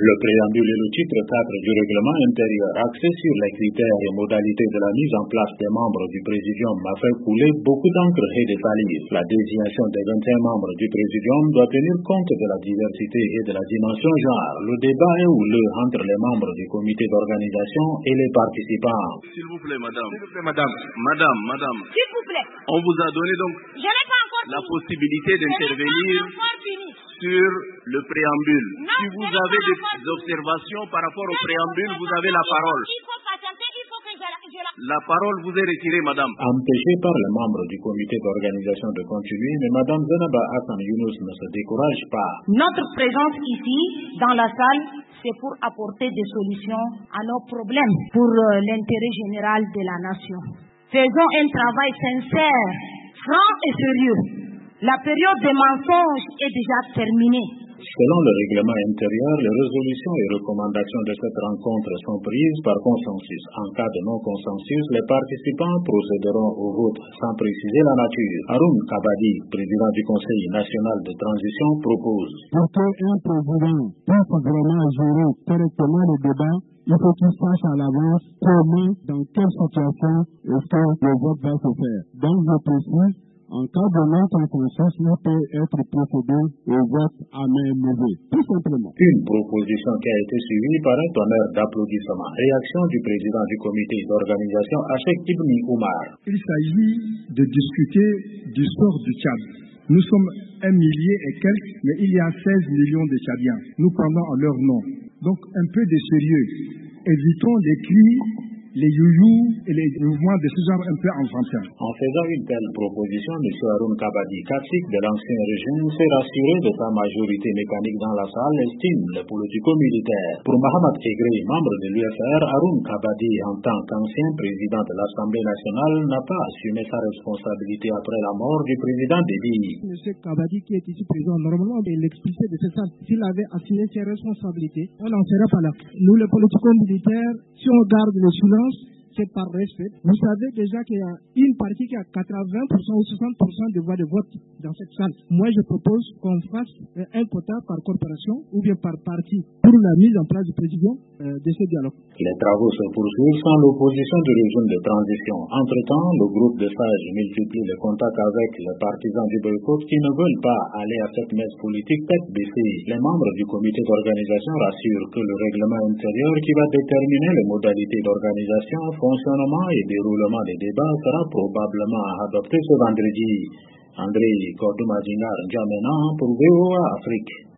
Le préambule et le titre 4 du règlement intérieur axé sur les critères et modalités de la mise en place des membres du Présidium a fait couler beaucoup d'encre et de salive. La désignation des 21 membres du Présidium doit tenir compte de la diversité et de la dimension genre. Le débat est houleux entre les membres du comité d'organisation et les participants. S'il vous plaît, madame. S'il vous plaît, madame. Madame. S'il vous plaît. On vous a donné donc Je n'ai pas encore la fini. possibilité d'intervenir Je n'ai pas encore fini. sur le préambule. Non, Si vous avez des observations par rapport au préambule, vous avez la parole. Il faut patienter, il faut que je la... La parole vous est retirée, madame. Empêchée par les membres du comité d'organisation de continuer, mais madame Zenaba Hassan Younous ne se décourage pas. Notre présence ici, dans la salle, c'est pour apporter des solutions à nos problèmes, pour l'intérêt général de la nation. Faisons un travail sincère, franc et sérieux. La période des mensonges est déjà terminée. Selon le règlement intérieur, les résolutions et recommandations de cette rencontre sont prises par consensus. En cas de non-consensus, les participants procéderont au vote sans préciser la nature. Haroun Kabadi, président du Conseil national de transition, propose. Pour qu'un président puisse vraiment gérer correctement le débat, il faut qu'il sache à l'avance comment, dans quelle situation est-ce que le vote va se faire. Donc, je précise, en cas de non-consensus, il peut être procédé au vote à main levée, tout simplement. Une proposition qui a été suivie par un tonnerre d'applaudissements. Réaction du président du comité d'organisation, Achek Ibni Oumar. Il s'agit de discuter du sort du Tchad. Nous sommes 1 millier et quelques, mais il y a 16 millions de Tchadiens. Nous parlons en leur nom. Donc un peu de sérieux. Évitons les cris, les youyous et les mouvements de ce genre un peu enfantins. En faisant une telle proposition, M. Haroun Kabadi, cacique de l'ancien régime, s'est rassuré de sa majorité mécanique dans la salle, estime les politico-militaires. Pour Mahamat Egré, membre de l'UFR, Haroun Kabadi, en tant qu'ancien président de l'Assemblée nationale, n'a pas assumé sa responsabilité après la mort du président Déby. M. Kabadi, qui est ici présent, normalement, il l'expulsait de cette salle. S'il avait assumé ses responsabilités, on n'en serait pas là. Nous, les politico-militaires, si on garde le silence, c'est par respect. Vous savez déjà qu'il y a une partie qui a 80% ou 60% de voix de vote dans cette salle. Moi, je propose qu'on fasse un quota par corporation ou bien par parti pour la mise en place du président de ce dialogue. Les travaux se poursuivent sans l'opposition du régime de transition. Entre-temps, le groupe de sages multiplie les contacts avec les partisans du boycott qui ne veulent pas aller à cette messe politique tête baissée. Les membres du comité d'organisation rassurent que le règlement intérieur qui va déterminer les modalités d'organisation, fonctionnement et déroulement des débats sera probablement adopté ce vendredi. André Kordouma Dinar Djamena pour VOA Afrique.